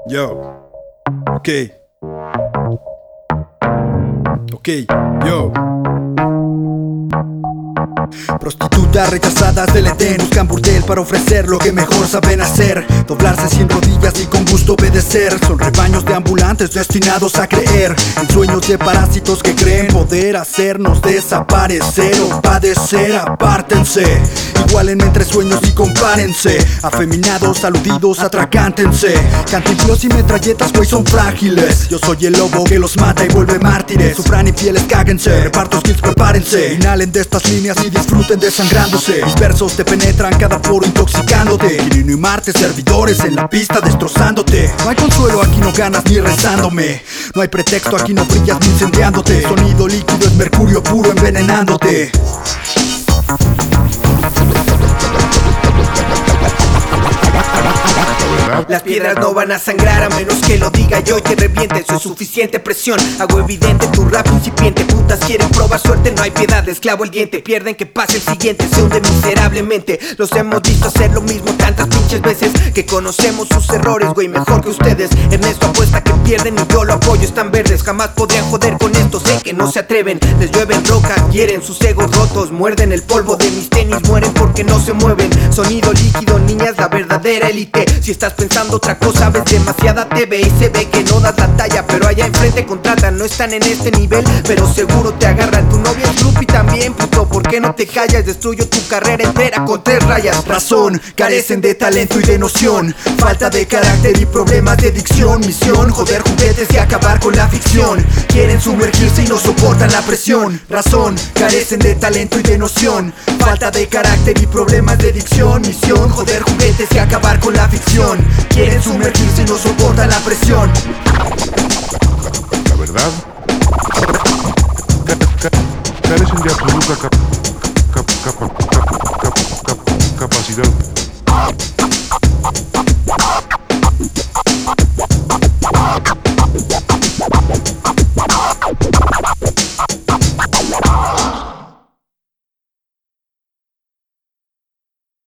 Yo. Ok. Ok, yo. Prostitutas rechazadas del Edén buscan burdel para ofrecer lo que mejor saben hacer. Doblarse sin rodillas y con gusto obedecer. Son rebaños de ambulantes destinados a creer en sueños de parásitos que creen poder hacernos desaparecer o padecer. Apártense, igualenme entre sueños y compárense. Afeminados, aludidos, atracántense. Cantinflos y metralletas güey son frágiles. Yo soy el lobo que los mata y vuelve mártires. Sufran infieles, cáguense. Reparto skills, prepárense. Inhalen de estas líneas y disfruten desangrándose. Mis versos te penetran cada poro intoxicándote. Quirino y Marte, servidores en la pista destrozándote. No hay consuelo, aquí no ganas ni rezándome. No hay pretexto, aquí no brillas ni incendiándote. Sonido líquido es mercurio puro envenenándote. Las piedras no van a sangrar a menos que lo diga yo y que reviente. Soy suficiente presión, hago evidente tu rap incipiente. Putas quieren probar suerte, no hay piedad, les clavo el diente. Pierden que pase el siguiente, se hunde miserablemente. Los hemos visto hacer lo mismo tantas pinches veces que conocemos sus errores, güey, mejor que ustedes. Ernesto apuesta que pierden y yo lo apoyo, están verdes. Jamás podrían joder con esto, sé que no se atreven. Les llueven rocas, quieren sus egos rotos. Muerden el polvo de mis tenis, mueren porque no se mueven. Sonido líquido, niñas, la verdadera élite. Si estás pensando otra cosa, ves demasiada TV y se ve que no das la talla. Pero allá enfrente contratan, no están en este nivel, pero seguro te agarran. Tu novia es Lupi también, puto, ¿por qué no te callas? Destruyo tu carrera entera con 3 rayas. Razón, carecen de talento y de noción. Falta de carácter y problemas de dicción. Misión, joder juguetes y acabar con la ficción. Quieren sumergirse y no soportan la presión. Razón, carecen de talento y de noción. Falta de carácter y problemas de dicción. Misión, joder juguetes y acabar con la ficción. Quieren sumergirse y no soportan la presión. La verdad, carecen de absoluta capacidad